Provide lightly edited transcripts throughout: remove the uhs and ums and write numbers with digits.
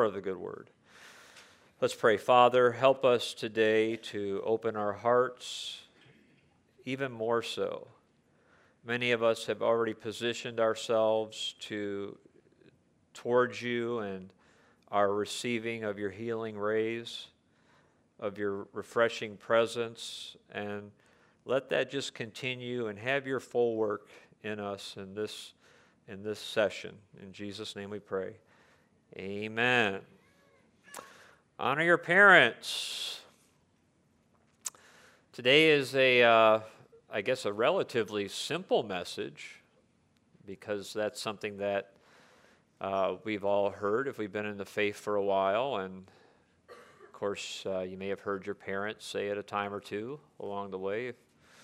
more of the good word. Let's pray. Father, help us today to open our hearts even more so. Many of us have already positioned ourselves towards you and are receiving of your healing rays, of your refreshing presence, and let that just continue and have your full work in us in this session. In Jesus' name we pray. Amen. Honor your parents. Today is a relatively simple message, because that's something that we've all heard if we've been in the faith for a while. And of course, you may have heard your parents say it a time or two along the way.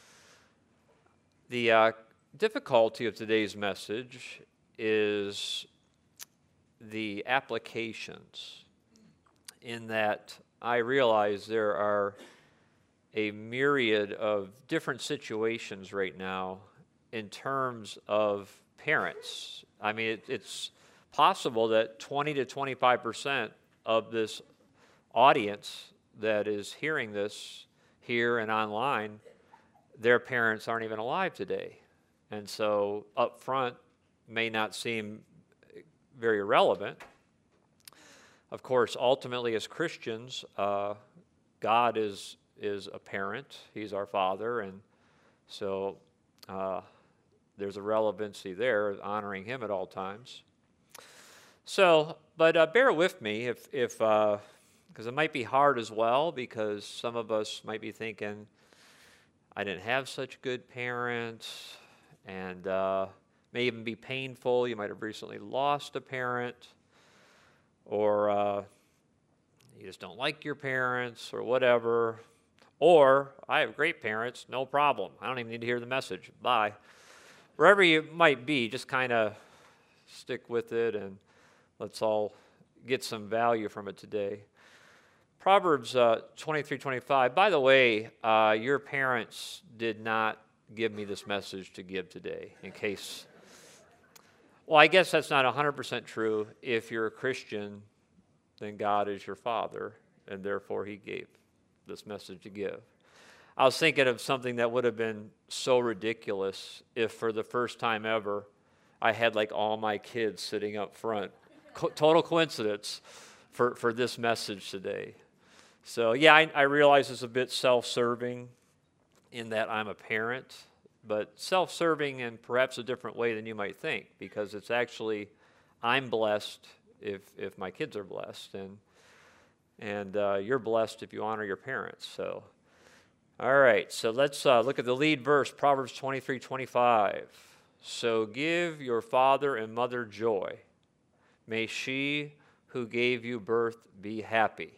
The difficulty of today's message is the applications, in that I realize there are a myriad of different situations right now in terms of parents. I mean, it's possible that 20 to 25% of this audience that is hearing this here and online, their parents aren't even alive today. And so up front may not seem very relevant. Of course, ultimately as Christians, God is a parent. He's our Father, and so there's a relevancy there, honoring Him at all times. So, but bear with me if because it might be hard as well, because some of us might be thinking, I didn't have such good parents, and may even be painful. You might have recently lost a parent, or you just don't like your parents, or whatever. Or, I have great parents, no problem. I don't even need to hear the message. Bye. Wherever you might be, just kind of stick with it, and let's all get some value from it today. Proverbs 23:25. By the way, your parents did not give me this message to give today, in case. Well, I guess that's not 100% true. If you're a Christian, then God is your Father, and therefore He gave this message to give. I was thinking of something that would have been so ridiculous if for the first time ever I had like all my kids sitting up front. Total coincidence for this message today. So yeah, I realize it's a bit self-serving in that I'm a parent, but self-serving in perhaps a different way than you might think, because it's actually, I'm blessed if my kids are blessed, and you're blessed if you honor your parents. So, all right, so let's look at the lead verse, Proverbs 23:25. So give your father and mother joy. May she who gave you birth be happy.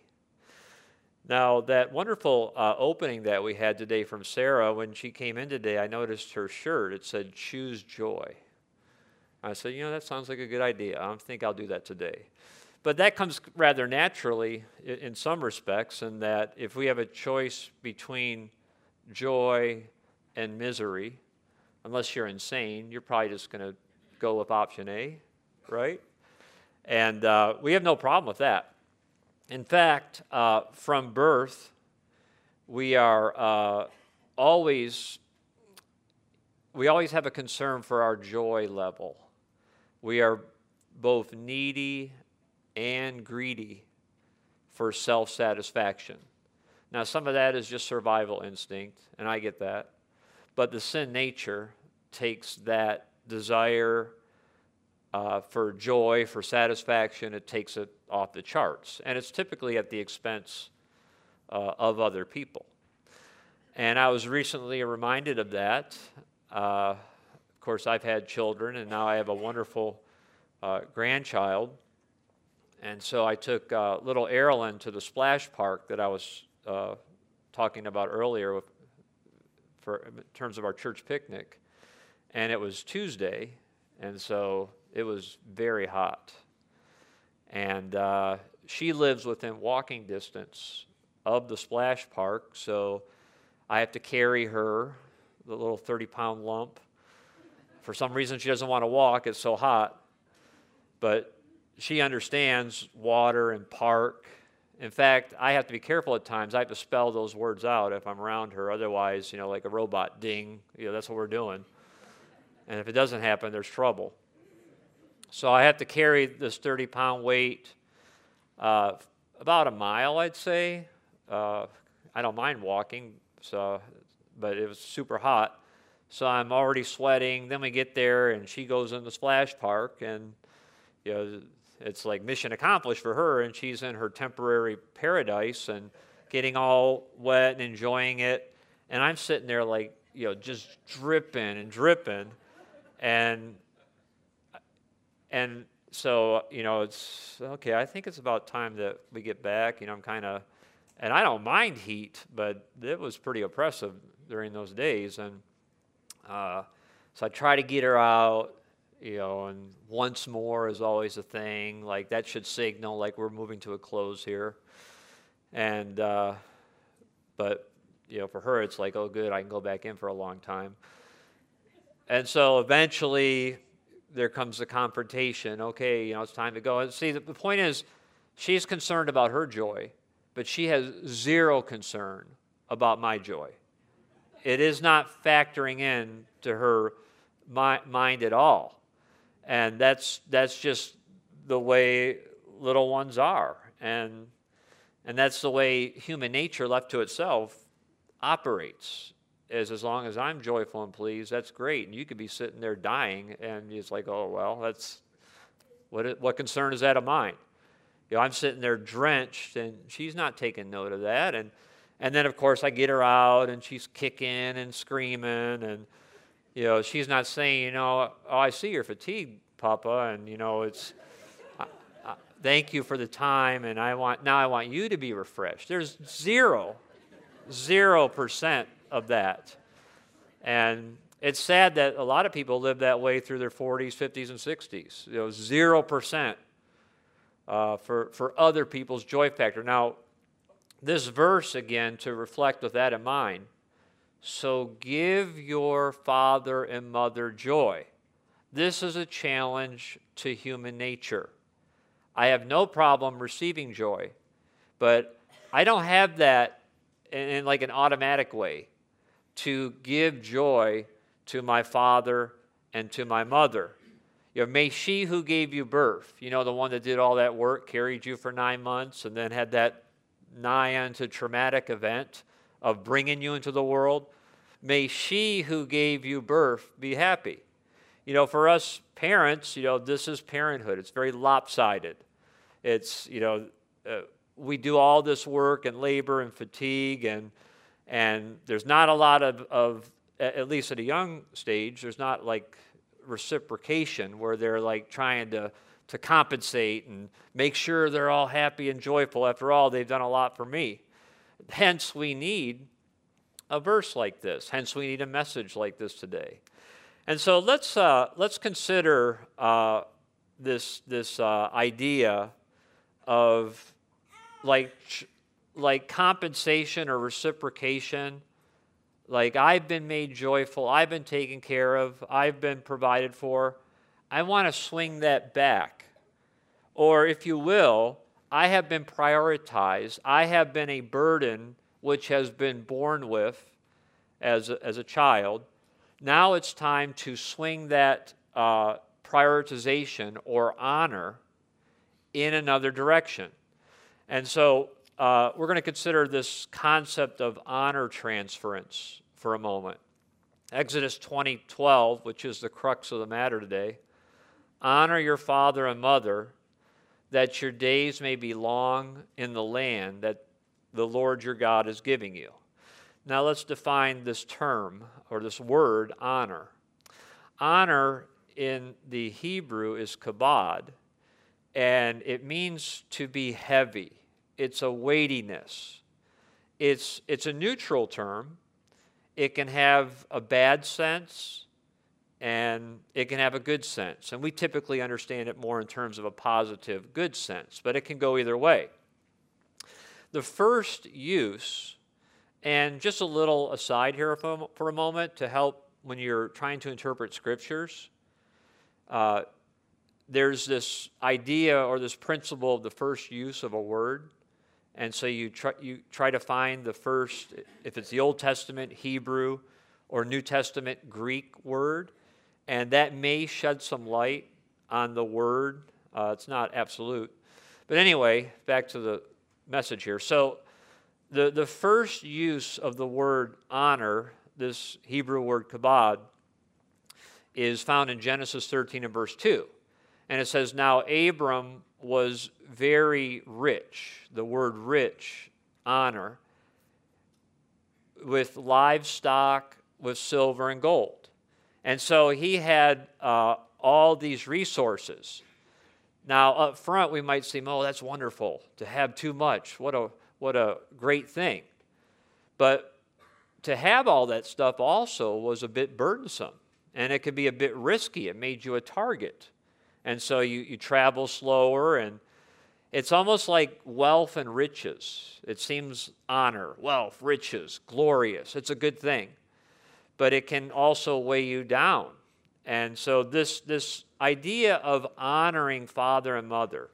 Now, that wonderful opening that we had today from Sarah, when she came in today, I noticed her shirt. It said, choose joy. I said, that sounds like a good idea. I think I'll do that today. But that comes rather naturally in some respects, in that if we have a choice between joy and misery, unless you're insane, you're probably just going to go with option A, right? And we have no problem with that. In fact, from birth, we always have a concern for our joy level. We are both needy and greedy for self-satisfaction. Now, some of that is just survival instinct, and I get that. But the sin nature takes that desire for joy, for satisfaction, it takes it off the charts. And it's typically at the expense of other people. And I was recently reminded of that. Of course, I've had children, and now I have a wonderful grandchild. And so I took little Erilyn to the splash park that I was talking about earlier in terms of our church picnic. And it was Tuesday, and so it was very hot. And she lives within walking distance of the splash park, so I have to carry her, the little 30-pound lump. For some reason, she doesn't want to walk. It's so hot. But she understands water and park. In fact, I have to be careful at times. I have to spell those words out if I'm around her. Otherwise, like a robot, ding, that's what we're doing. And if it doesn't happen, there's trouble. So I have to carry this 30-pound weight about a mile, I'd say. I don't mind walking, but it was super hot. So I'm already sweating. Then we get there, and she goes in the splash park, and it's like mission accomplished for her, and she's in her temporary paradise and getting all wet and enjoying it. And I'm sitting there like, just dripping and dripping. And so, it's okay, I think it's about time that we get back. I'm kind of, and I don't mind heat, but it was pretty oppressive during those days. And so I try to get her out. And once more is always a thing. Like that should signal like we're moving to a close here. And, but, for her, it's like, oh, good, I can go back in for a long time. And so eventually there comes the confrontation. Okay, it's time to go. And see, the point is, she's concerned about her joy, but she has zero concern about my joy. It is not factoring in to her mind at all. And that's just the way little ones are. And that's the way human nature left to itself operates. As long as I'm joyful and pleased, that's great. And you could be sitting there dying, and it's like, oh, well, that's what concern is that of mine? I'm sitting there drenched, and she's not taking note of that. And then, of course, I get her out, and she's kicking and screaming, and she's not saying, oh, I see you're fatigued, Papa, and, it's, thank you for the time, and I want you to be refreshed. There's 0% of that. And it's sad that a lot of people live that way through their 40s, 50s, and 60s. 0% for other people's joy factor. Now, this verse, again, to reflect with that in mind, so give your father and mother joy. This is a challenge to human nature. I have no problem receiving joy, but I don't have that in like an automatic way to give joy to my father and to my mother. May she who gave you birth, the one that did all that work, carried you for 9 months, and then had that nigh unto traumatic event of bringing you into the world, may she who gave you birth be happy. For us parents, this is parenthood. It's very lopsided. It's, we do all this work and labor and fatigue, and there's not a lot of, at least at a young stage, there's not like reciprocation where they're like trying to compensate and make sure they're all happy and joyful. After all, they've done a lot for me. Hence, we need a verse like this. Hence, we need a message like this today. And so let's consider this idea of like compensation or reciprocation. Like, I've been made joyful, I've been taken care of, I've been provided for. I want to swing that back. Or, if you will, I have been prioritized. I have been a burden which has been born with as a child. Now it's time to swing that prioritization or honor in another direction. And so we're going to consider this concept of honor transference for a moment. Exodus 20:12, which is the crux of the matter today. Honor your father and mother, that your days may be long in the land that the Lord your God is giving you. Now let's define this term, or this word, honor. Honor in the Hebrew is kabod, and it means to be heavy. It's a weightiness. It's a neutral term. It can have a bad sense, and it can have a good sense. And we typically understand it more in terms of a positive, good sense, but it can go either way. The first use, and just a little aside here for a moment to help when you're trying to interpret scriptures, there's this idea or this principle of the first use of a word. And so you try to find the first, if it's the Old Testament Hebrew or New Testament Greek word, and that may shed some light on the word. It's not absolute. But anyway, back to the message here. So the first use of the word honor, this Hebrew word kabod, is found in Genesis 13 and verse 2. And it says, now Abram was very rich, the word rich, honor, with livestock, with silver and gold. And so he had all these resources. Now, up front, we might say, oh, that's wonderful to have too much. What a great thing. But to have all that stuff also was a bit burdensome, and it could be a bit risky. It made you a target. And so you travel slower, and it's almost like wealth and riches. It seems honor, wealth, riches, glorious. It's a good thing. But it can also weigh you down. And so this idea of honoring father and mother,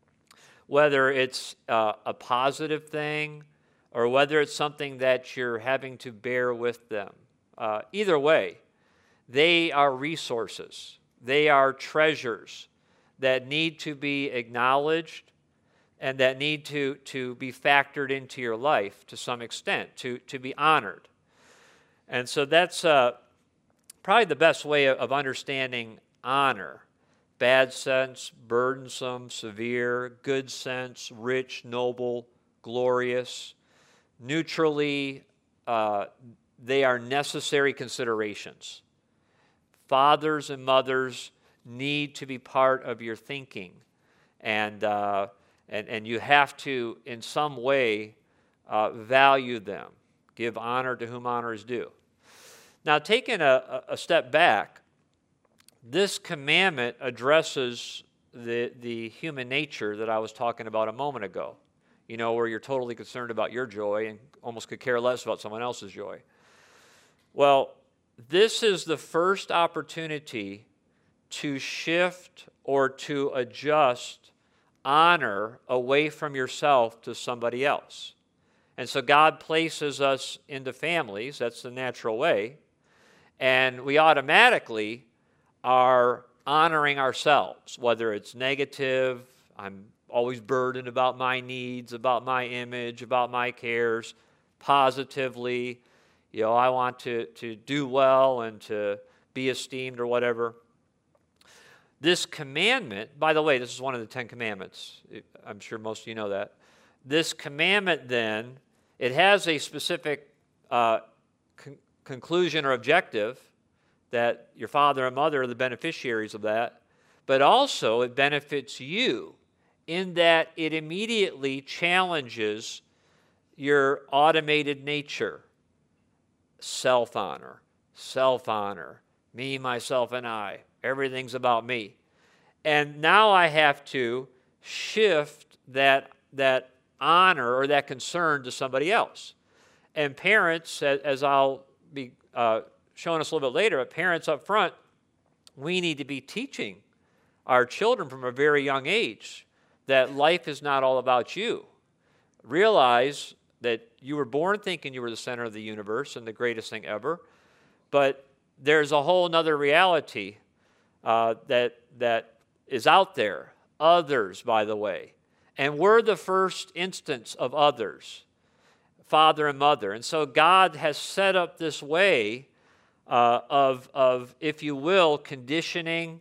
whether it's a positive thing or whether it's something that you're having to bear with them, either way, they are resources. They are treasures that need to be acknowledged and that need to be factored into your life to some extent, to be honored. And so that's probably the best way of understanding honor. Bad sense, burdensome, severe; good sense, rich, noble, glorious. Neutrally, they are necessary considerations. Fathers and mothers need to be part of your thinking, and you have to, in some way, value them. Give honor to whom honor is due. Now, taking a step back, this commandment addresses the human nature that I was talking about a moment ago. You know, where you're totally concerned about your joy and almost could care less about someone else's joy. Well, this is the first opportunity to shift or to adjust honor away from yourself to somebody else. And so God places us into families. That's the natural way. And we automatically are honoring ourselves, whether it's negative, I'm always burdened about my needs, about my image, about my cares, positively, you know, I want to do well and to be esteemed or whatever. This commandment, by the way, this is one of the 10 commandments. I'm sure most of you know that. This commandment then, it has a specific conclusion or objective that your father and mother are the beneficiaries of that, but also it benefits you in that it immediately challenges your automated nature. Self-honor, me, myself, and I. Everything's about me. And now I have to shift that honor or that concern to somebody else. And parents, as I'll be showing us a little bit later, parents up front, we need to be teaching our children from a very young age that life is not all about you. Realize that you were born thinking you were the center of the universe and the greatest thing ever, but there's a whole other reality that is out there. Others, by the way. And we're the first instance of others, father and mother. And so God has set up this way of, if you will, conditioning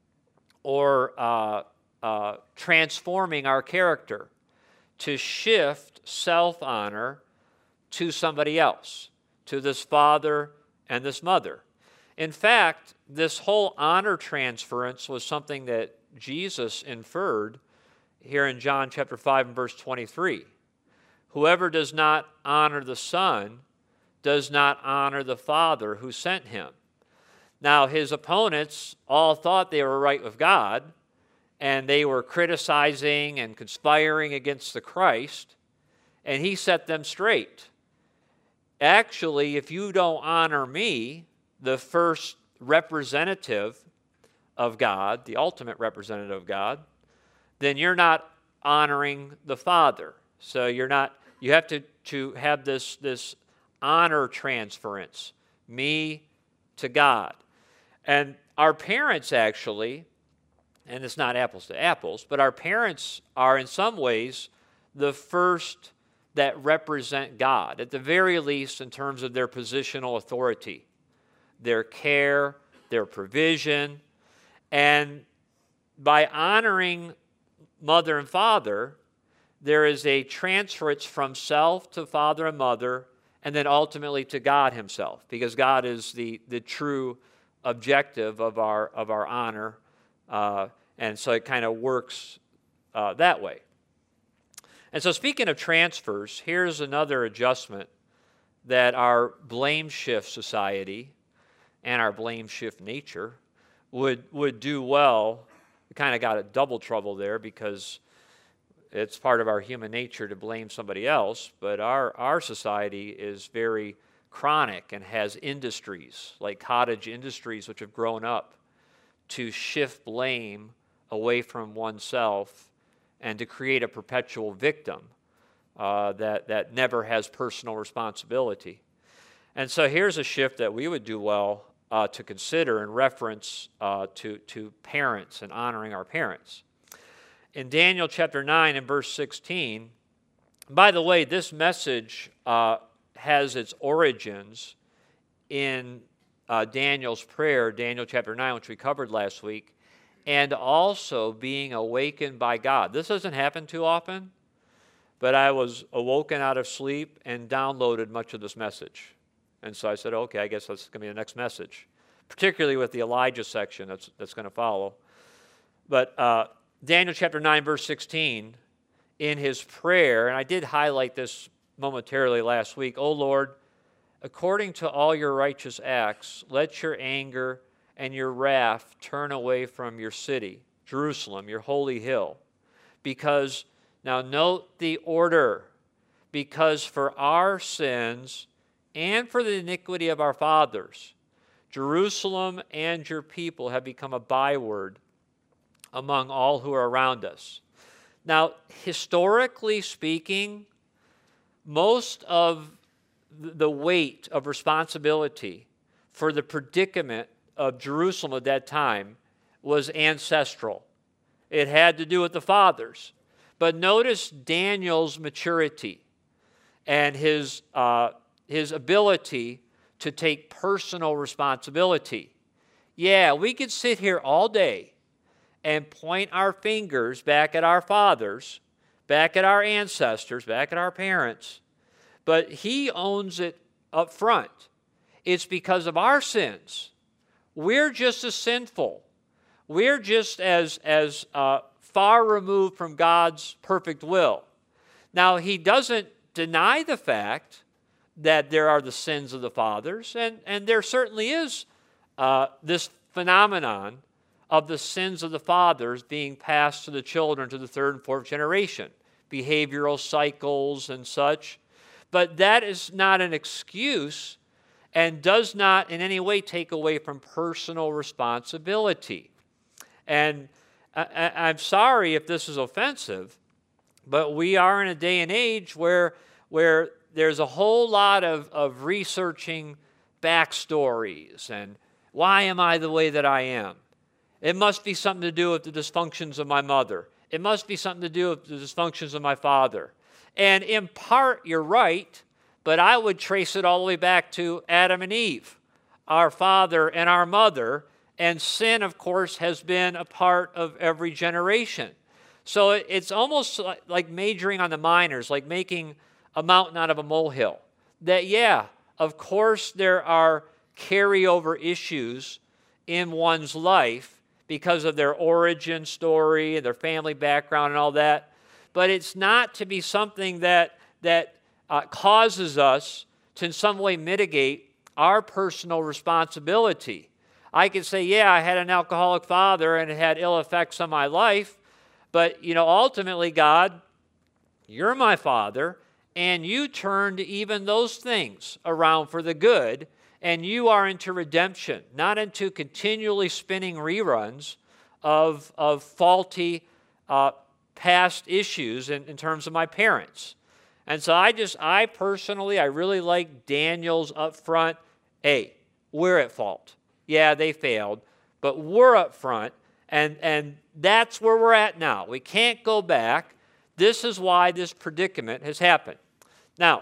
or transforming our character to shift self-honor to somebody else, to this father and this mother. In fact, this whole honor transference was something that Jesus inferred here in John chapter 5 and verse 23. Whoever does not honor the Son does not honor the Father who sent him. Now, his opponents all thought they were right with God, and they were criticizing and conspiring against the Christ, and he set them straight. Actually, if you don't honor me, the first representative of God, the ultimate representative of God, then you're not honoring the Father. So you have to have this honor transference, me to God. And our parents actually, and it's not apples to apples, but our parents are in some ways the first that represent God, at the very least in terms of their positional authority, their care, their provision. And by honoring mother and father, there is a transference from self to father and mother, and then ultimately to God himself, because God is the true objective of our honor, and so it kind of works that way. And so speaking of transfers, here's another adjustment that our blame shift society and our blame shift nature would do well. We kind of got a double trouble there because it's part of our human nature to blame somebody else, but our society is very chronic and has industries like cottage industries which have grown up to shift blame away from oneself and to create a perpetual victim that never has personal responsibility. And so here's a shift that we would do well to consider in reference to parents and honoring our parents. In Daniel chapter 9 and verse 16, by the way, this message has its origins in Daniel's prayer, Daniel chapter 9, which we covered last week, and also being awakened by God. This doesn't happen too often, but I was awoken out of sleep and downloaded much of this message. And so I said, okay, I guess that's going to be the next message, particularly with the Elijah section that's going to follow. But Daniel chapter 9, verse 16, in his prayer, and I did highlight this momentarily last week, O Lord, according to all your righteous acts, let your anger and your wrath turn away from your city, Jerusalem, your holy hill. Because, now note the order, because for our sins and for the iniquity of our fathers, Jerusalem and your people have become a byword among all who are around us. Now, historically speaking, most of the weight of responsibility for the predicament of Jerusalem at that time was ancestral. It had to do with the fathers. But notice Daniel's maturity and his ability to take personal responsibility. Yeah, we could sit here all day and point our fingers back at our fathers, back at our ancestors, back at our parents, but he owns it up front. It's because of our sins. We're just as sinful. We're just as far removed from God's perfect will. Now, he doesn't deny the fact that there are the sins of the fathers, and there certainly is this phenomenon of the sins of the fathers being passed to the children to the third and fourth generation, behavioral cycles and such. But that is not an excuse and does not in any way take away from personal responsibility. And I'm sorry if this is offensive, but we are in a day and age where there's a whole lot of researching backstories and why am I the way that I am? It must be something to do with the dysfunctions of my mother. It must be something to do with the dysfunctions of my father. And in part, you're right, but I would trace it all the way back to Adam and Eve, our father and our mother, and sin, of course, has been a part of every generation. So it's almost like majoring on the minors, like making a mountain out of a molehill. That, yeah, of course there are carryover issues in one's life because of their origin story and their family background and all that. But it's not to be something that causes us to in some way mitigate our personal responsibility. I could say, yeah, I had an alcoholic father and it had ill effects on my life, but ultimately, God, you're my father, and you turned even those things around for the good, and you are into redemption, not into continually spinning reruns of faulty past issues in terms of my parents. And so I personally really like Daniel's up front. Hey, we're at fault. Yeah, they failed, but we're up front, and that's where we're at now. We can't go back. This is why this predicament has happened. Now,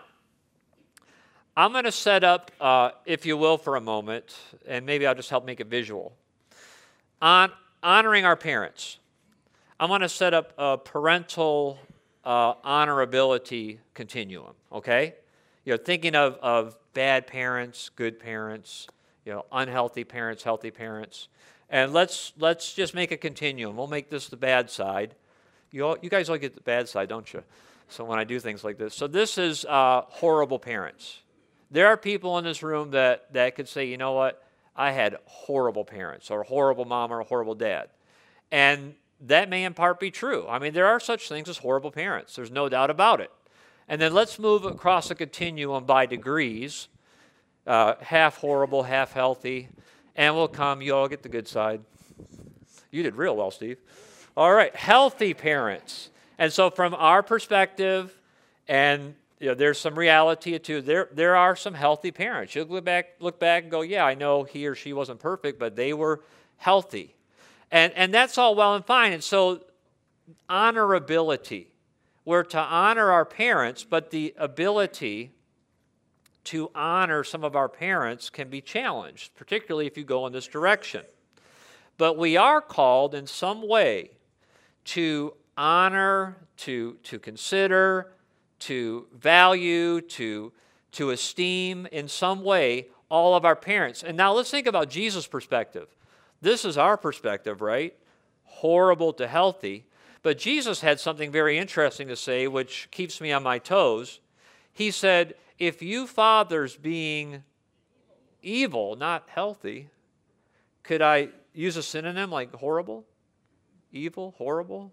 I'm going to set up, if you will, for a moment, and maybe I'll just help make it visual. On honoring our parents, I'm going to set up a parental honorability continuum, okay? Thinking of bad parents, good parents, unhealthy parents, healthy parents. And let's just make a continuum. We'll make this the bad side. You guys all get the bad side, don't you? So when I do things like this. So this is horrible parents. There are people in this room that could say, you know what? I had horrible parents, or a horrible mom, or a horrible dad. And that may in part be true. I mean, there are such things as horrible parents. There's no doubt about it. And then let's move across the continuum by degrees, half horrible, half healthy, and we'll come, you all get the good side. You did real well, Steve. All right, healthy parents. And so from our perspective, and there's some reality too, there are some healthy parents. You'll look back and go, yeah, I know he or she wasn't perfect, but they were healthy. And that's all well and fine. And so honorability. We're to honor our parents, but the ability to honor some of our parents can be challenged, particularly if you go in this direction. But we are called in some way to honor, to consider, to value, to esteem in some way all of our parents. And now let's think about Jesus' perspective. This is our perspective, right? Horrible to healthy. But Jesus had something very interesting to say, which keeps me on my toes. He said, if you fathers being evil, not healthy, could I use a synonym like horrible? Evil, horrible?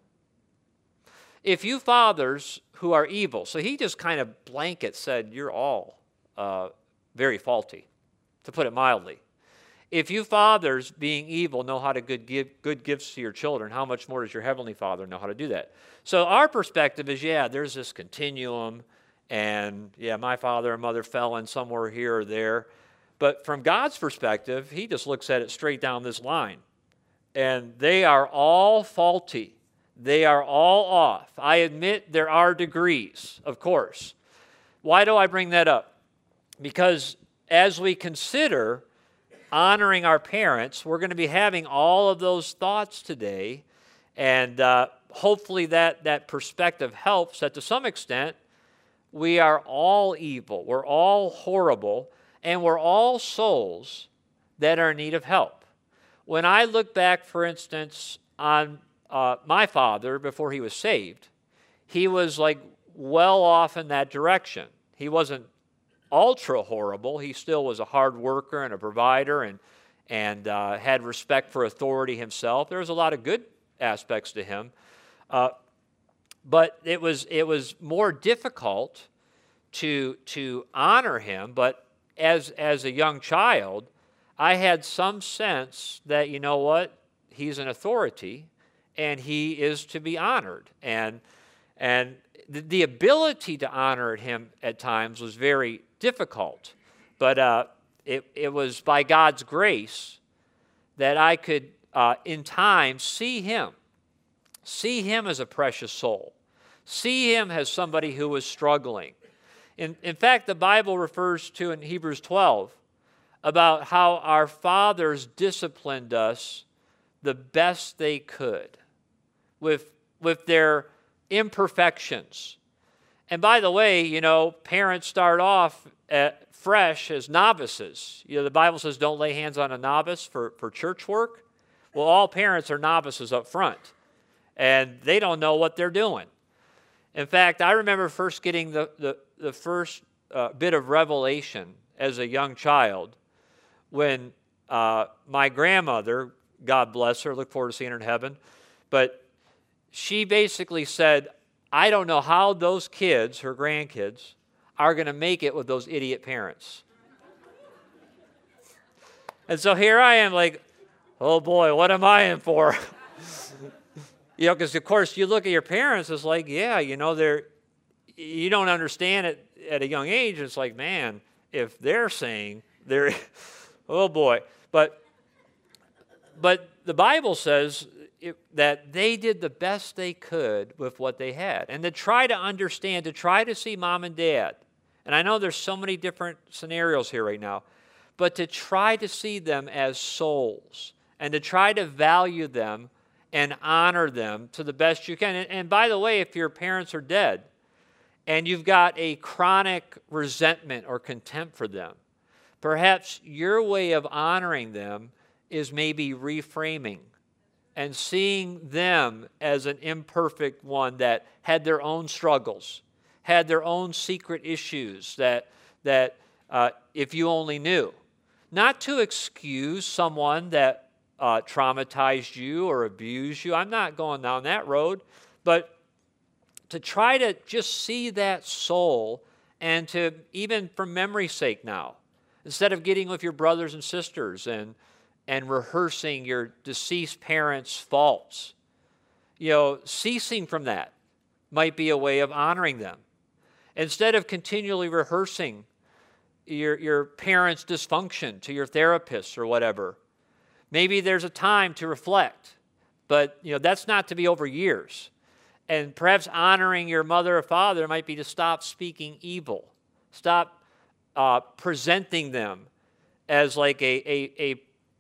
If you fathers who are evil, so he just kind of blanket said, you're all very faulty, to put it mildly. If you fathers, being evil, know how to give good gifts to your children, how much more does your heavenly Father know how to do that? So our perspective is, yeah, there's this continuum, and yeah, my father and mother fell in somewhere here or there. But from God's perspective, he just looks at it straight down this line. And they are all faulty. They are all off. I admit there are degrees, of course. Why do I bring that up? Because as we consider honoring our parents, we're going to be having all of those thoughts today, and hopefully that perspective helps that to some extent we are all evil, we're all horrible, and we're all souls that are in need of help. When I look back, for instance, on my father before he was saved, he was like well off in that direction. He wasn't ultra horrible. He still was a hard worker and a provider and had respect for authority himself. There was a lot of good aspects to him. But it was more difficult to honor him. But as a young child, I had some sense that, you know what, he's an authority and he is to be honored. And the ability to honor him at times was very difficult. But it was by God's grace that I could, in time, see him as a precious soul, see him as somebody who was struggling. In fact, the Bible refers to in Hebrews 12 about how our fathers disciplined us the best they could with their imperfections. And by the way, parents start off fresh as novices. The Bible says don't lay hands on a novice for church work. Well, all parents are novices up front, and they don't know what they're doing. In fact, I remember first getting the first bit of revelation as a young child when my grandmother, God bless her, look forward to seeing her in heaven, but she basically said, I don't know how those kids, her grandkids, are going to make it with those idiot parents. And so here I am like, oh boy, what am I in for? Because of course you look at your parents, it's like, yeah, you don't understand it at a young age. It's like, man, if they're saying they're, oh boy. But the Bible says that they did the best they could with what they had. And to try to understand, to try to see mom and dad, and I know there's so many different scenarios here right now, but to try to see them as souls and to try to value them and honor them to the best you can. And by the way, if your parents are dead and you've got a chronic resentment or contempt for them, perhaps your way of honoring them is maybe reframing and seeing them as an imperfect one that had their own struggles, had their own secret issues that if you only knew. Not to excuse someone that traumatized you or abused you. I'm not going down that road. But to try to just see that soul and to, even for memory's sake now, instead of getting with your brothers and sisters and rehearsing your deceased parents' faults, ceasing from that might be a way of honoring them. Instead of continually rehearsing your parents' dysfunction to your therapist or whatever, maybe there's a time to reflect, but that's not to be over years. And perhaps honoring your mother or father might be to stop speaking evil, stop presenting them as like a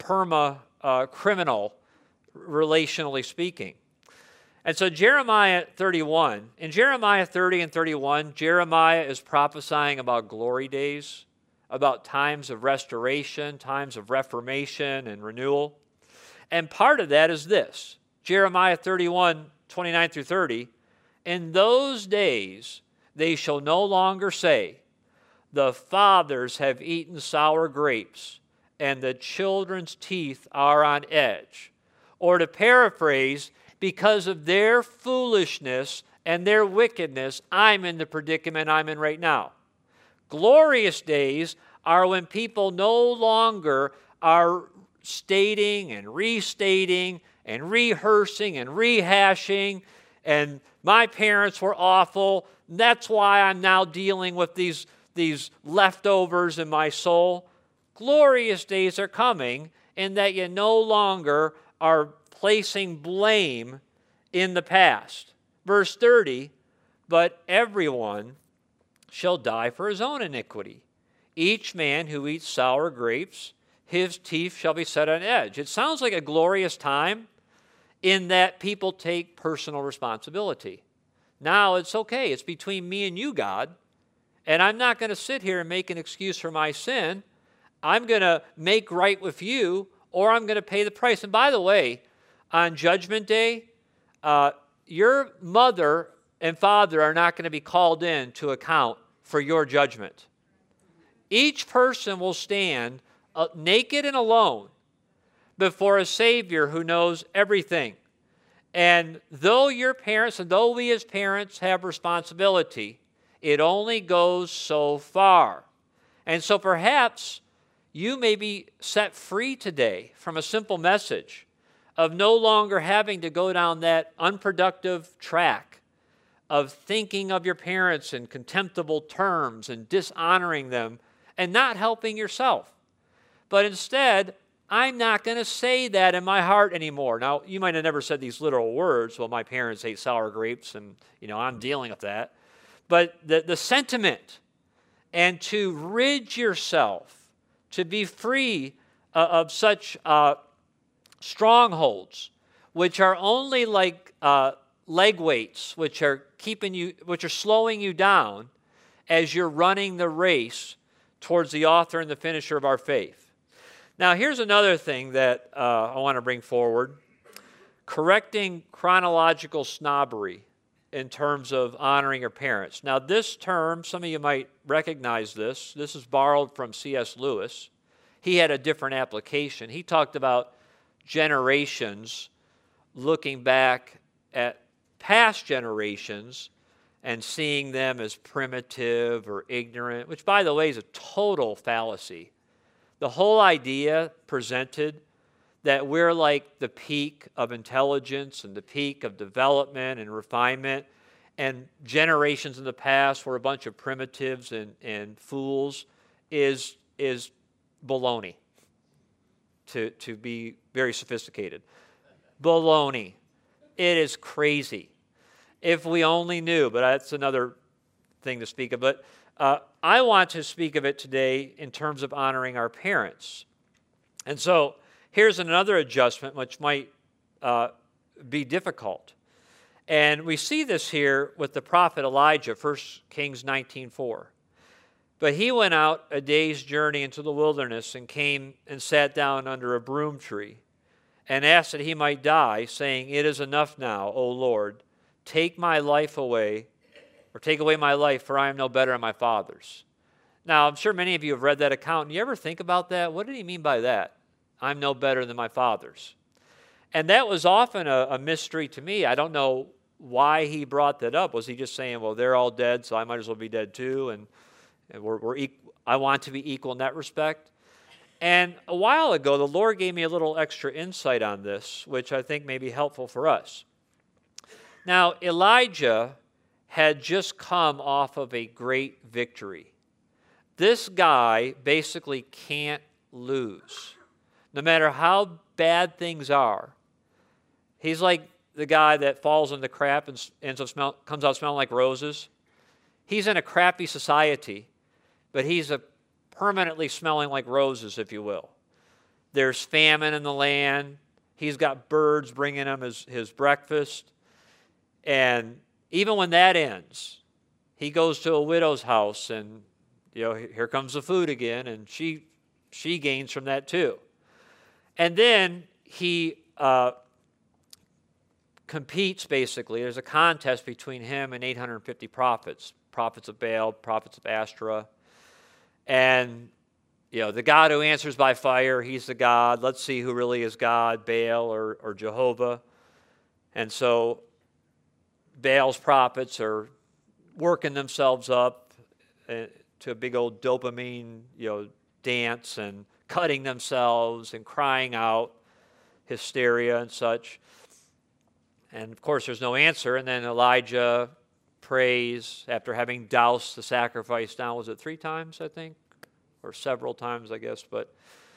criminal, relationally speaking. And so Jeremiah 31, in Jeremiah 30 and 31, Jeremiah is prophesying about glory days, about times of restoration, times of reformation and renewal. And part of that is this, Jeremiah 31, 29 through 30, in those days they shall no longer say, the fathers have eaten sour grapes, and the children's teeth are on edge. Or to paraphrase, because of their foolishness and their wickedness, I'm in the predicament I'm in right now. Glorious days are when people no longer are stating and restating and rehearsing and rehashing, and my parents were awful. That's why I'm now dealing with these leftovers in my soul. Glorious days are coming in that you no longer are placing blame in the past. Verse 30, but everyone shall die for his own iniquity. Each man who eats sour grapes, his teeth shall be set on edge. It sounds like a glorious time in that people take personal responsibility. Now it's okay. It's between me and you, God. And I'm not going to sit here and make an excuse for my sin. I'm going to make right with you, or I'm going to pay the price. And by the way, on Judgment Day, your mother and father are not going to be called in to account for your judgment. Each person will stand naked and alone before a Savior who knows everything. And though your parents and though we as parents have responsibility, it only goes so far. And so perhaps you may be set free today from a simple message of no longer having to go down that unproductive track of thinking of your parents in contemptible terms and dishonoring them and not helping yourself. But instead, I'm not going to say that in my heart anymore. Now, you might have never said these literal words, well, my parents ate sour grapes and, I'm dealing with that. But the sentiment, and to rid yourself, to be free of such strongholds, which are only like leg weights, which are slowing you down as you're running the race towards the author and the finisher of our faith. Now, here's another thing that I want to bring forward. Correcting chronological snobbery in terms of honoring your parents. Now, this term, some of you might recognize this. This is borrowed from C.S. Lewis. He had a different application. He talked about generations looking back at past generations and seeing them as primitive or ignorant, which, by the way, is a total fallacy. The whole idea presented that we're like the peak of intelligence and the peak of development and refinement, and generations in the past were a bunch of primitives and fools is baloney, to be very sophisticated. Baloney. It is crazy. If we only knew, but that's another thing to speak of. But I want to speak of it today in terms of honoring our parents. And so here's another adjustment which might be difficult. And we see this here with the prophet Elijah, 1 Kings 19:4. But he went out a day's journey into the wilderness and came and sat down under a broom tree and asked that he might die, saying, "It is enough now, O Lord, take my life away, or take away my life, for I am no better than my fathers." Now, I'm sure many of you have read that account, and you ever think about that? What did he mean by that? I'm no better than my fathers. And that was often a mystery to me. I don't know why he brought that up. Was he just saying, well, they're all dead, so I might as well be dead too, and I want to be equal in that respect? And a while ago, the Lord gave me a little extra insight on this, which I think may be helpful for us. Now, Elijah had just come off of a great victory. This guy basically can't lose. No matter how bad things are, he's like the guy that falls in the crap and comes out smelling like roses. He's in a crappy society, but he's permanently smelling like roses, if you will. There's famine in the land. He's got birds bringing him his breakfast. And even when that ends, he goes to a widow's house, and here comes the food again, and she gains from that too. And then he competes, basically. There's a contest between him and 850 prophets of Baal, prophets of Ashtoreth. And, the God who answers by fire, he's the God. Let's see who really is God, Baal or Jehovah. And so Baal's prophets are working themselves up to a big old dopamine, dance, and cutting themselves and crying out, hysteria and such. And of course there's no answer. And then Elijah prays after having doused the sacrifice down. Was it 3 times, I think? Or several times, I guess. But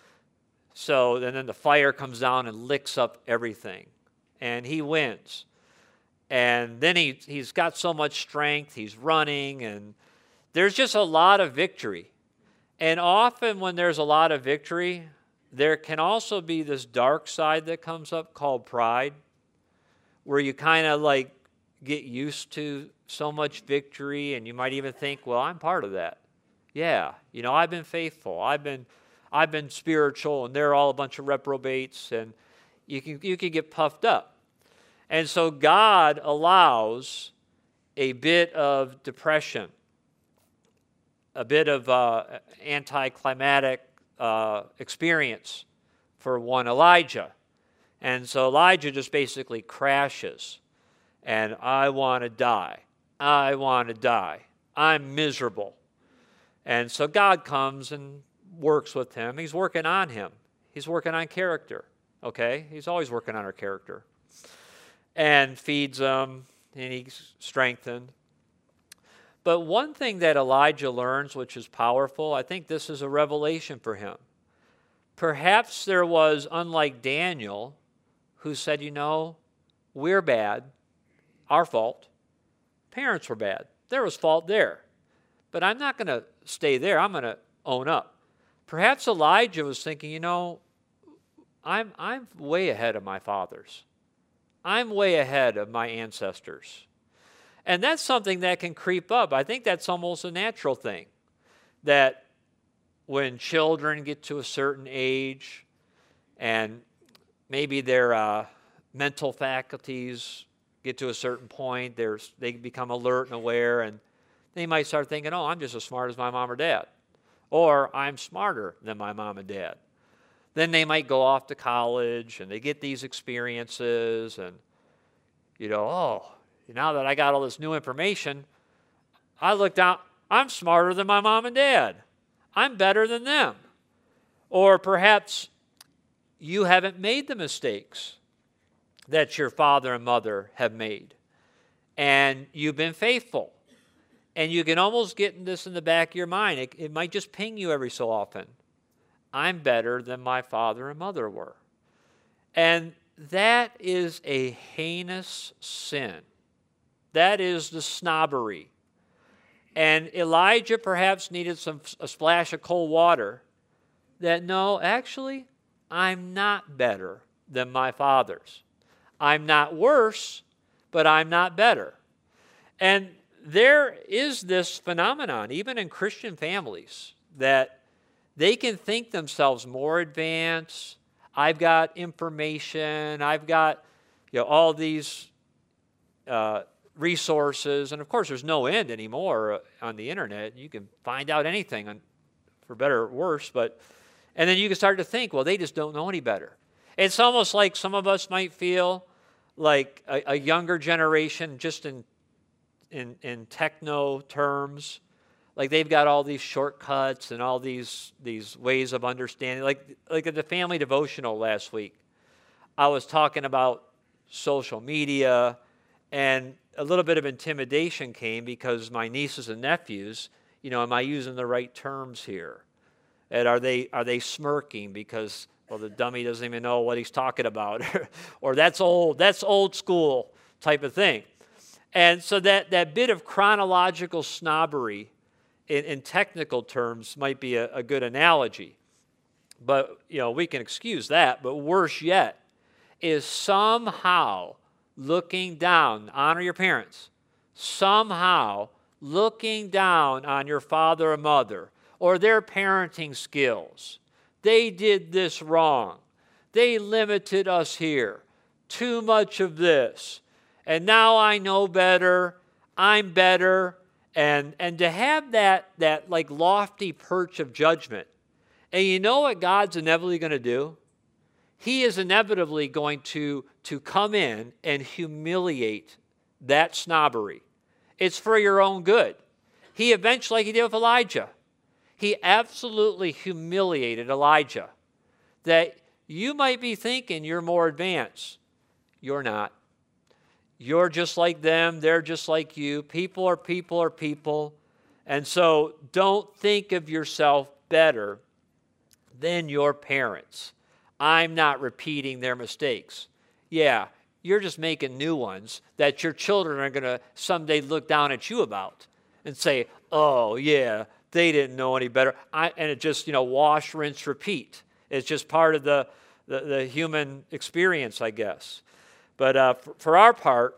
so, and then the fire comes down and licks up everything. And he wins. And then he's got so much strength. He's running, and there's just a lot of victory. And often when there's a lot of victory, there can also be this dark side that comes up called pride, where you kind of like get used to so much victory, and you might even think, well, I'm part of that. Yeah, I've been faithful. I've been spiritual, and they're all a bunch of reprobates, and you can get puffed up. And so God allows a bit of depression, a bit of anticlimactic experience for one Elijah. And so Elijah just basically crashes. And I want to die. I want to die. I'm miserable. And so God comes and works with him. He's working on him. He's working on character. Okay? He's always working on our character. And feeds him, and he's strengthened. But one thing that Elijah learns, which is powerful, I think this is a revelation for him. Perhaps there was, unlike Daniel, who said, we're bad, our fault. Parents were bad. There was fault there. But I'm not going to stay there. I'm going to own up. Perhaps Elijah was thinking, I'm way ahead of my fathers. I'm way ahead of my ancestors. And that's something that can creep up. I think that's almost a natural thing. That when children get to a certain age and maybe their mental faculties get to a certain point, they become alert and aware, and they might start thinking, oh, I'm just as smart as my mom or dad. Or I'm smarter than my mom and dad. Then they might go off to college and they get these experiences and, now that I got all this new information, I look down, I'm smarter than my mom and dad. I'm better than them. Or perhaps you haven't made the mistakes that your father and mother have made, and you've been faithful. And you can almost get this in the back of your mind. It might just ping you every so often. I'm better than my father and mother were. And that is a heinous sin. That is the snobbery. And Elijah perhaps needed a splash of cold water that, no, actually, I'm not better than my fathers. I'm not worse, but I'm not better. And there is this phenomenon, even in Christian families, that they can think themselves more advanced. I've got information. I've got all these resources. And, of course, there's no end anymore on the internet. You can find out anything, for better or worse. And then you can start to think, well, they just don't know any better. It's almost like some of us might feel like a younger generation, just in techno terms, like they've got all these shortcuts and all these ways of understanding. Like at the family devotional last week, I was talking about social media, and a little bit of intimidation came because my nieces and nephews, am I using the right terms here? And are they smirking because, well, the dummy doesn't even know what he's talking about, or that's old school type of thing. And so that bit of chronological snobbery in technical terms might be a good analogy. But, we can excuse that. But worse yet is somehow looking down, honor your parents, somehow looking down on your father or mother or their parenting skills. They did this wrong. They limited us here. Too much of this. And now I know better. I'm better. And to have that like lofty perch of judgment. And you know what God's inevitably going to do? He is inevitably going to come in and humiliate that snobbery. It's for your own good. He eventually, like he did with Elijah, he absolutely humiliated Elijah. That you might be thinking you're more advanced. You're not. You're just like them. They're just like you. People are people are people. And so don't think of yourself better than your parents. I'm not repeating their mistakes. Yeah, you're just making new ones that your children are going to someday look down at you about and say, oh, yeah, they didn't know any better. And it just, wash, rinse, repeat. It's just part of the human experience, I guess. But for our part,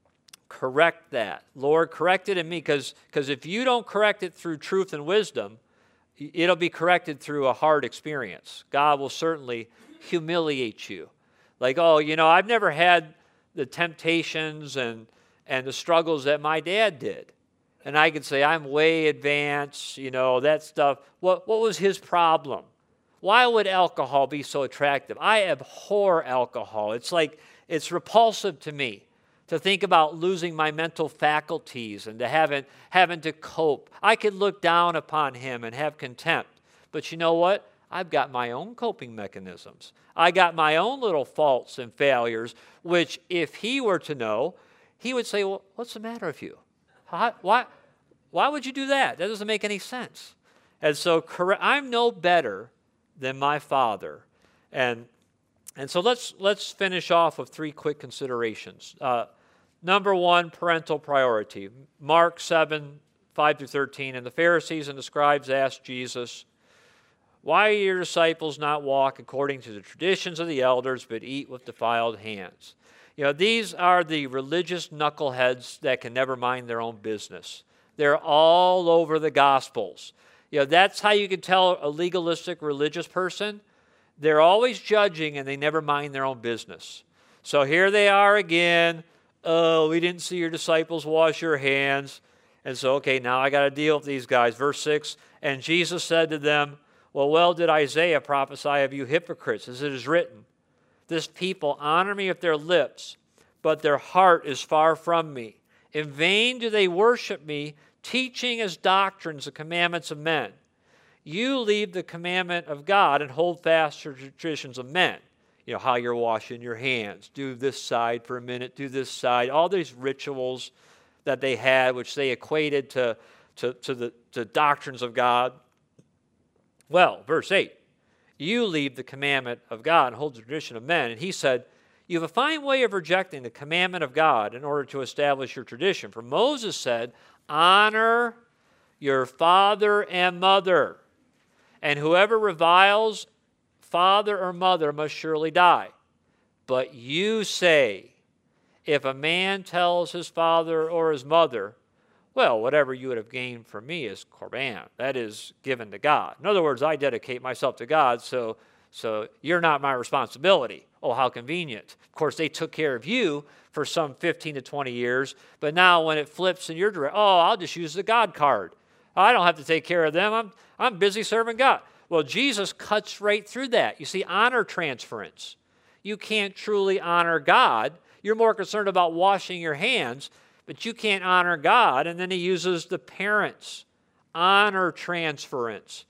correct that. Lord, correct it in me, because if you don't correct it through truth and wisdom, it'll be corrected through a hard experience. God will certainly humiliate you. Like, oh, I've never had the temptations and the struggles that my dad did. And I could say, I'm way advanced, that stuff. What was his problem? Why would alcohol be so attractive? I abhor alcohol. It's repulsive to me to think about losing my mental faculties and to having to cope. I could look down upon him and have contempt. But you know what? I've got my own coping mechanisms. I got my own little faults and failures, which if he were to know, he would say, well, what's the matter with you? Why would you do that? That doesn't make any sense. And so I'm no better than my father. And so let's finish off with three quick considerations. Number one, parental priority. Mark 7, 5 through 13. And the Pharisees and the scribes asked Jesus, why do your disciples not walk according to the traditions of the elders, but eat with defiled hands? These are the religious knuckleheads that can never mind their own business. They're all over the Gospels. That's how you can tell a legalistic religious person. They're always judging and they never mind their own business. So here they are again. Oh, we didn't see your disciples wash your hands. And so, okay, now I got to deal with these guys. Verse 6, and Jesus said to them, well did Isaiah prophesy of you hypocrites, as it is written, this people honor me with their lips, but their heart is far from me. In vain do they worship me, teaching as doctrines the commandments of men. you leave the commandment of God and hold fast to traditions of men. You know, how you're washing your hands. Do this side for a minute, do this side. All these rituals that they had, which they equated to the doctrines of God. Well, verse 8, you leave the commandment of God and hold the tradition of men. And he said, you have a fine way of rejecting the commandment of God in order to establish your tradition. For Moses said, honor your father and mother, and whoever reviles father or mother must surely die. But you say, if a man tells his father or his mother, well, whatever you would have gained from me is korban, that is given to God. In other words, I dedicate myself to God, so you're not my responsibility. Oh, how convenient. Of course, they took care of you for some 15 to 20 years, but now when it flips in your direction, oh, I'll just use the God card. I don't have to take care of them. I'm busy serving God. Well, Jesus cuts right through that. You see, honor transference. You can't truly honor God. You're more concerned about washing your hands, but you can't honor God. And then he uses the parents. Honor transference.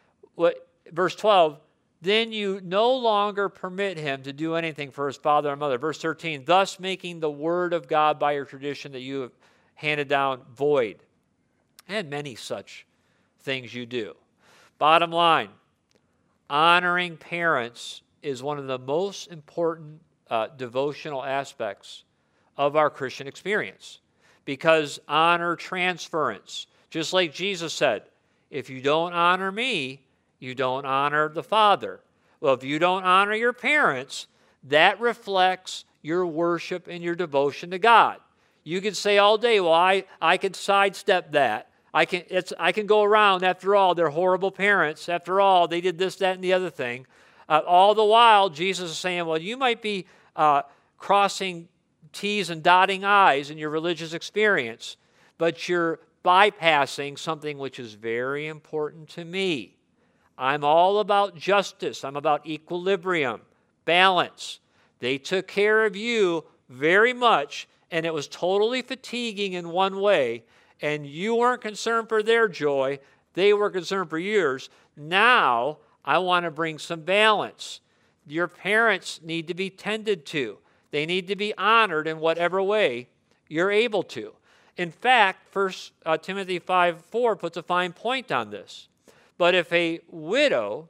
Verse 12, then you no longer permit him to do anything for his father and mother. Verse 13, thus making the word of God by your tradition that you have handed down void. And many such things you do. Bottom line, honoring parents is one of the most important devotional aspects of our Christian experience, because honor transference, just like Jesus said, if you don't honor me, you don't honor the Father. Well, if you don't honor your parents, that reflects your worship and your devotion to God. You could say all day, well, I could sidestep that. I can go around. After all, they're horrible parents. After all, they did this, that, and the other thing. All the while, Jesus is saying, well, you might be crossing T's and dotting I's in your religious experience, but you're bypassing something which is very important to me. I'm all about justice. I'm about equilibrium, balance. They took care of you very much, and it was totally fatiguing in one way, and you weren't concerned for their joy. They were concerned for yours. Now, I want to bring some balance. Your parents need to be tended to. They need to be honored in whatever way you're able to. In fact, 1 Timothy 5:4 puts a fine point on this. But if a widow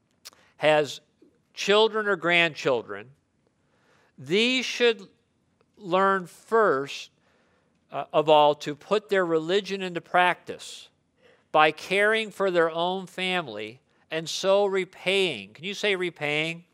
has children or grandchildren, these should learn first of all to put their religion into practice by caring for their own family and so repaying. Can you say repaying?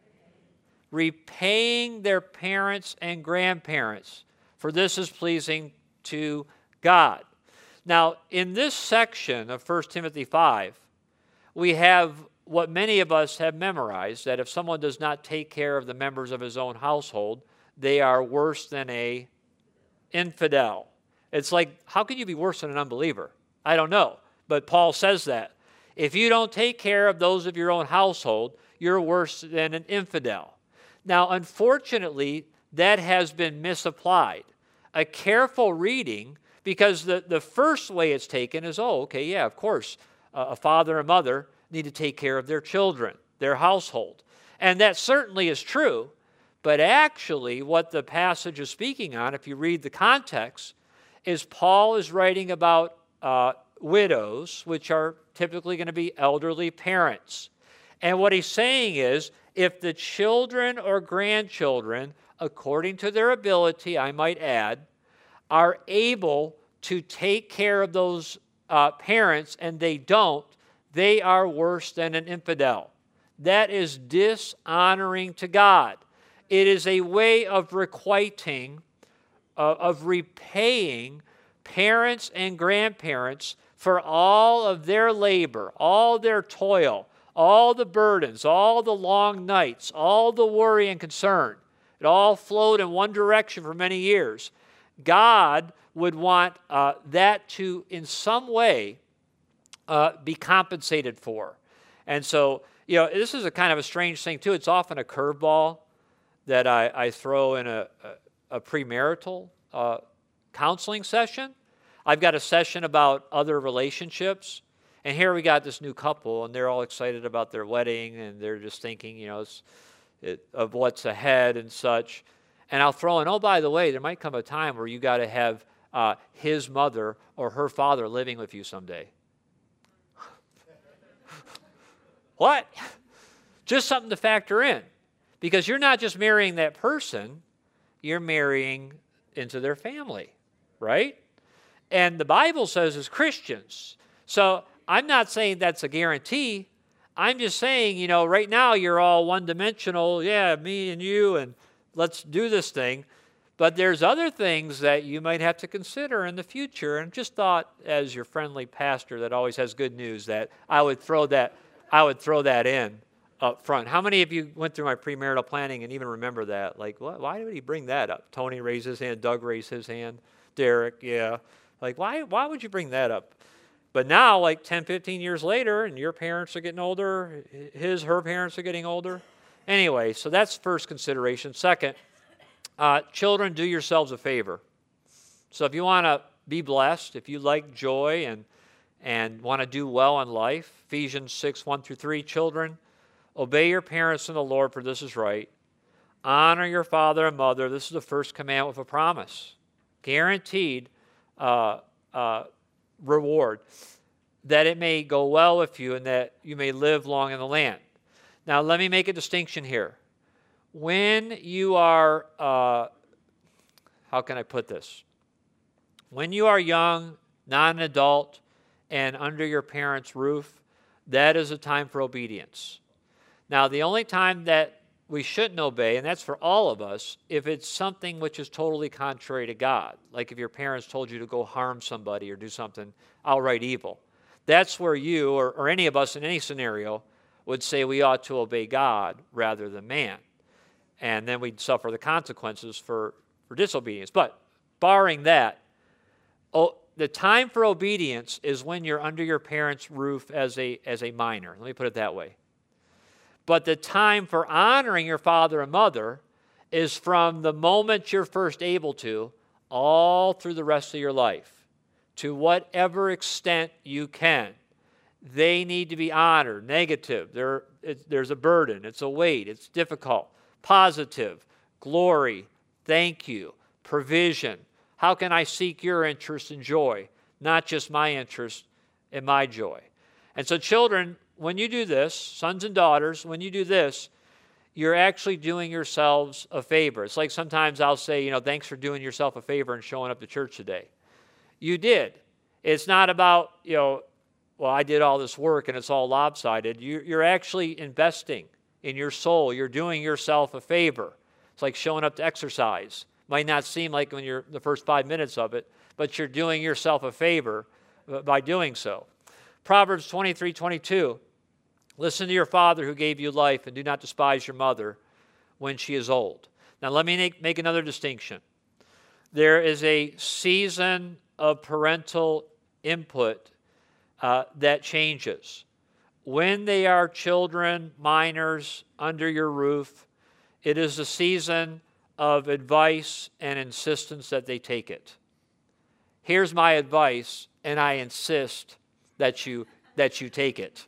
Repaying their parents and grandparents, for this is pleasing to God. Now, in this section of 1 Timothy 5, we have what many of us have memorized, that if someone does not take care of the members of his own household, they are worse than an infidel. It's like, how can you be worse than an unbeliever? I don't know, but Paul says that. If you don't take care of those of your own household, you're worse than an infidel. Now, unfortunately, that has been misapplied. A careful reading, because the first way it's taken is, oh, okay, yeah, of course, a father and mother need to take care of their children, their household. And that certainly is true, but actually what the passage is speaking on, if you read the context, is Paul is writing about widows, which are typically going to be elderly parents. And what he's saying is, if the children or grandchildren, according to their ability, I might add, are able to take care of those parents and they don't, they are worse than an infidel. That is dishonoring to God. It is a way of requiting, of repaying parents and grandparents for all of their labor, all their toil, all the burdens, all the long nights, all the worry and concern. It all flowed in one direction for many years. God would want that to, in some way, be compensated for. And so, this is a kind of a strange thing, too. It's often a curveball that I throw in a premarital counseling session. I've got a session about other relationships, And here we got this new couple, and they're all excited about their wedding, and they're just thinking, of what's ahead and such. And I'll throw in, oh, by the way, there might come a time where you got to have his mother or her father living with you someday. What? Just something to factor in. Because you're not just marrying that person, you're marrying into their family, right? And the Bible says as Christians. So I'm not saying that's a guarantee. I'm just saying, right now you're all one-dimensional. Yeah, me and you, and let's do this thing. But there's other things that you might have to consider in the future. And just thought, as your friendly pastor that always has good news, that I would throw that in up front. How many of you went through my premarital planning and even remember that? Like, what? Why did he bring that up? Tony raised his hand. Doug raised his hand. Derek, yeah. Like, why would you bring that up? But now, like 10, 15 years later, and your parents are getting older, her parents are getting older. Anyway, so that's first consideration. Second, children, do yourselves a favor. So if you want to be blessed, if you like joy and want to do well in life, Ephesians 6, 1 through 3, children, obey your parents in the Lord, for this is right. Honor your father and mother. This is the first command with a promise. Guaranteed reward, that it may go well with you and that you may live long in the land. Now, let me make a distinction here. When you are, how can I put this? When you are young, not an adult, and under your parents' roof, that is a time for obedience. Now, the only time that we shouldn't obey, and that's for all of us, if it's something which is totally contrary to God. Like if your parents told you to go harm somebody or do something outright evil. That's where you, or any of us in any scenario, would say we ought to obey God rather than man. And then we'd suffer the consequences for disobedience. But barring that, the time for obedience is when you're under your parents' roof as a minor. Let me put it that way. But the time for honoring your father and mother is from the moment you're first able to, all through the rest of your life, to whatever extent you can. They need to be honored. Negative, there's a burden, it's a weight, it's difficult. Positive, glory, thank you, provision. How can I seek your interest and joy, not just my interest and my joy? And so children, when you do this, sons and daughters, when you do this, you're actually doing yourselves a favor. It's like sometimes I'll say, thanks for doing yourself a favor and showing up to church today. You did. It's not about, well, I did all this work and it's all lopsided. You're actually investing in your soul. You're doing yourself a favor. It's like showing up to exercise. Might not seem like when you're the first 5 minutes of it, but you're doing yourself a favor by doing so. Proverbs 23:22. Listen to your father who gave you life, and do not despise your mother when she is old. Now let me make another distinction. There is a season of parental input that changes. When they are children, minors, under your roof, it is a season of advice and insistence that they take it. Here's my advice, and I insist that you take it.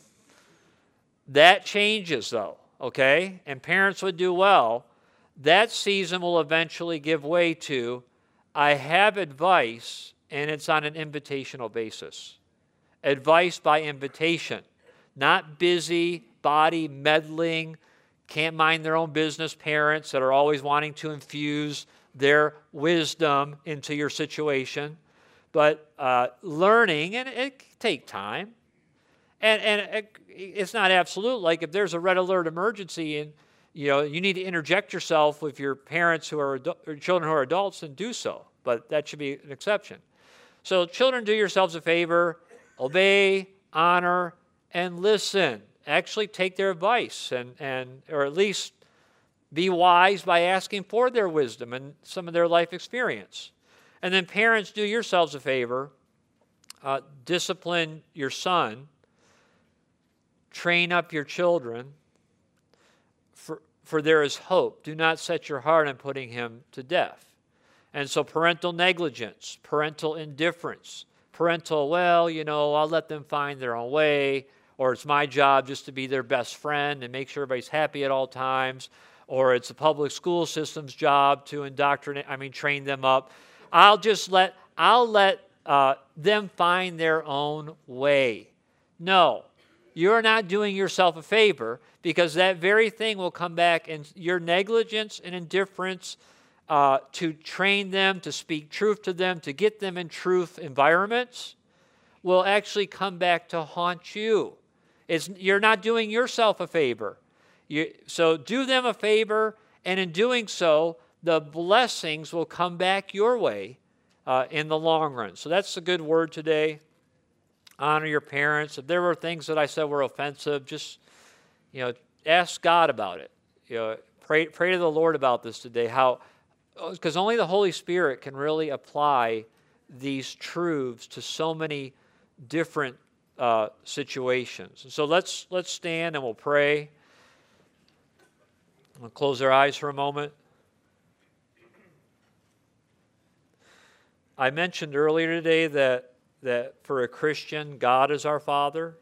That changes, though, okay? And parents would do well. That season will eventually give way to, I have advice, and it's on an invitational basis. Advice by invitation, not busy, body meddling, can't mind their own business parents that are always wanting to infuse their wisdom into your situation. But learning, and it can take time. And it's not absolute. Like if there's a red alert emergency and you need to interject yourself with your parents who are or children who are adults, then do so. But that should be an exception. So children, do yourselves a favor, obey, honor, and listen. Actually take their advice and or at least be wise by asking for their wisdom and some of their life experience. And then parents, do yourselves a favor, discipline your son, train up your children, for there is hope. Do not set your heart on putting him to death. And so parental negligence, parental indifference, parental, well, I'll let them find their own way, or it's my job just to be their best friend and make sure everybody's happy at all times, or it's the public school system's job to train them up. I'll let them find their own way. No, you're not doing yourself a favor, because that very thing will come back, and your negligence and indifference to train them, to speak truth to them, to get them in truth environments, will actually come back to haunt you. You're not doing yourself a favor. So do them a favor, and in doing so, the blessings will come back your way in the long run. So that's a good word today. Honor your parents. If there were things that I said were offensive, just ask God about it. Pray to the Lord about this today. Because only the Holy Spirit can really apply these truths to so many different situations. So let's stand and we'll pray. We'll close our eyes for a moment. I mentioned earlier today that for a Christian, God is our Father.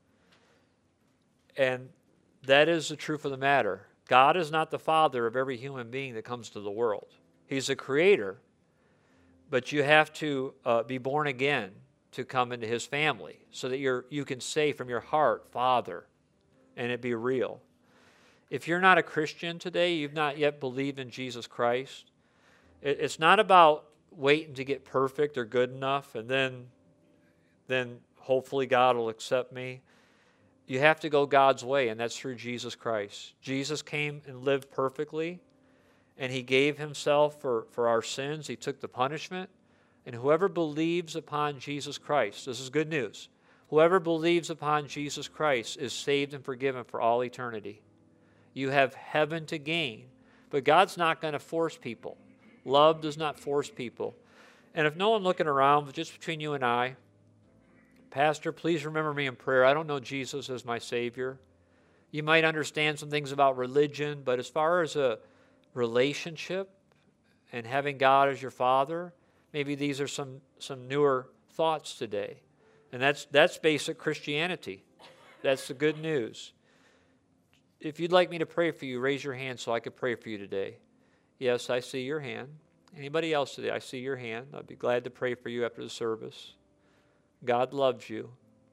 And that is the truth of the matter. God is not the father of every human being that comes to the world. He's the creator, but you have to be born again to come into his family so that you can say from your heart, Father, and it be real. If you're not a Christian today, you've not yet believed in Jesus Christ, it's not about waiting to get perfect or good enough and then hopefully God will accept me. You have to go God's way, and that's through Jesus Christ. Jesus came and lived perfectly, and he gave himself for our sins. He took the punishment, and whoever believes upon Jesus Christ, this is good news, whoever believes upon Jesus Christ is saved and forgiven for all eternity. You have heaven to gain, but God's not going to force people. Love does not force people. And if no one looking around, but just between you and I, Pastor, please remember me in prayer. I don't know Jesus as my Savior. You might understand some things about religion, but as far as a relationship and having God as your Father, maybe these are some newer thoughts today. And that's basic Christianity. That's the good news. If you'd like me to pray for you, raise your hand so I could pray for you today. Yes, I see your hand. Anybody else today? I see your hand. I'd be glad to pray for you after the service. God loves you.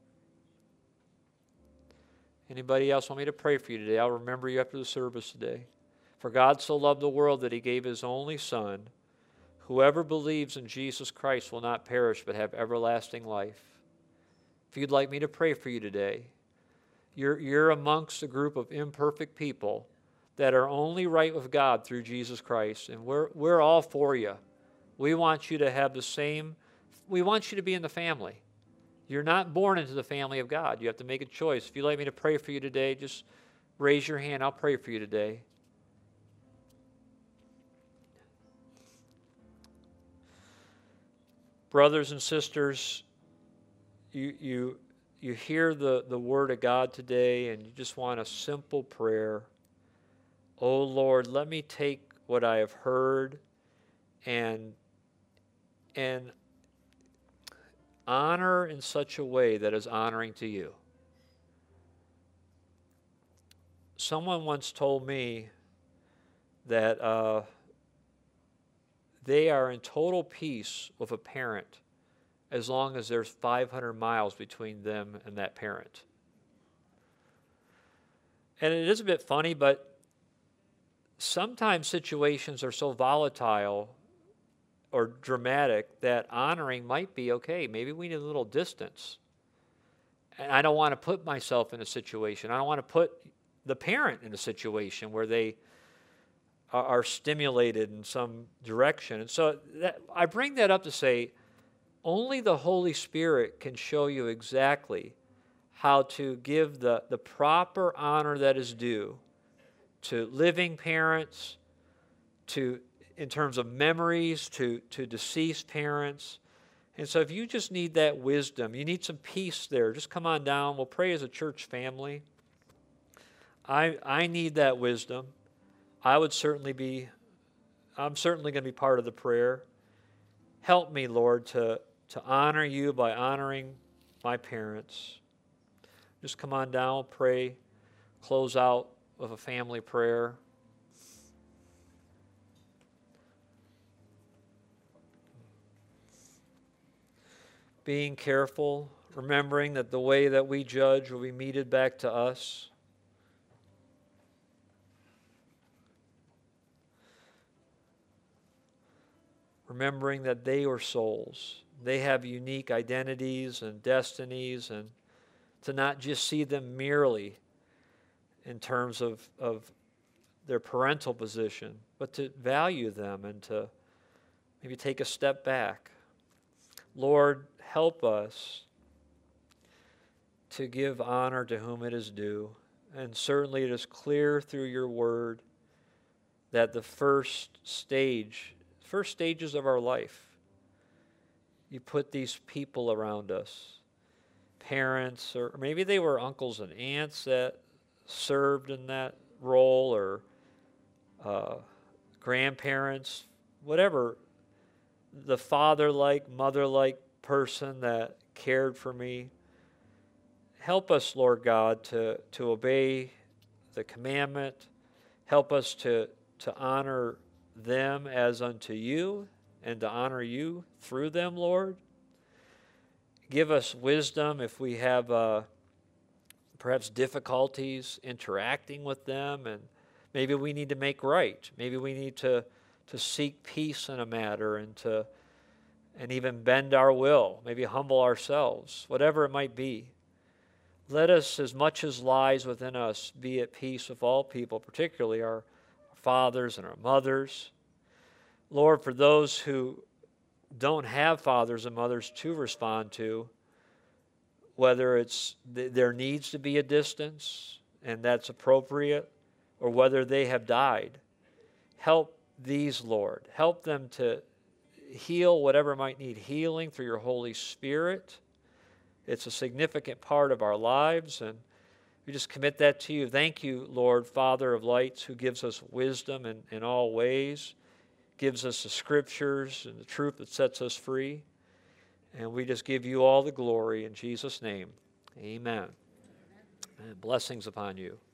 Anybody else want me to pray for you today? I'll remember you after the service today. For God so loved the world that he gave his only Son. Whoever believes in Jesus Christ will not perish but have everlasting life. If you'd like me to pray for you today, you're amongst a group of imperfect people that are only right with God through Jesus Christ, and we're all for you. We want you to have the same, we want you to be in the family. You're not born into the family of God. You have to make a choice. If you'd like me to pray for you today, just raise your hand. I'll pray for you today. Brothers and sisters, you hear the word of God today, and you just want a simple prayer. Oh Lord, let me take what I have heard and honor in such a way that is honoring to you. Someone once told me that they are in total peace with a parent as long as there's 500 miles between them and that parent. And it is a bit funny, but sometimes situations are so volatile or dramatic that honoring might be okay. Maybe we need a little distance. And I don't want to put myself in a situation. I don't want to put the parent in a situation where they are stimulated in some direction. And so I bring that up to say only the Holy Spirit can show you exactly how to give the proper honor that is due to living parents, in terms of memories, to deceased parents. And so if you just need that wisdom, you need some peace there, just come on down. We'll pray as a church family. I need that wisdom. I'm certainly going to be part of the prayer. Help me, Lord, to to honor you by honoring my parents. Just come on down, pray, close out with a family prayer. Being careful, remembering that the way that we judge will be meted back to us. Remembering that they are souls. They have unique identities and destinies, and to not just see them merely in terms of their parental position, but to value them and to maybe take a step back. Lord, help us to give honor to whom it is due. And certainly it is clear through your word that the first stages of our life, you put these people around us, parents, or maybe they were uncles and aunts that served in that role, or grandparents, whatever, the father-like, mother-like person that cared for me. Help us, Lord God, to obey the commandment. Help us to honor them as unto you, and to honor you through them, Lord. Give us wisdom if we have perhaps difficulties interacting with them, and maybe we need to make right. Maybe we need to seek peace in a matter, and even bend our will, maybe humble ourselves, whatever it might be. Let us, as much as lies within us, be at peace with all people, particularly our fathers and our mothers. Lord, for those who don't have fathers and mothers to respond to, whether it's there needs to be a distance and that's appropriate, or whether they have died, help these, Lord. Help them to heal whatever might need healing through your Holy Spirit. It's a significant part of our lives, and we just commit that to you. Thank you, Lord, Father of lights, who gives us wisdom in all ways, gives us the scriptures and the truth that sets us free. And we just give you all the glory in Jesus' name. Amen. And blessings upon you.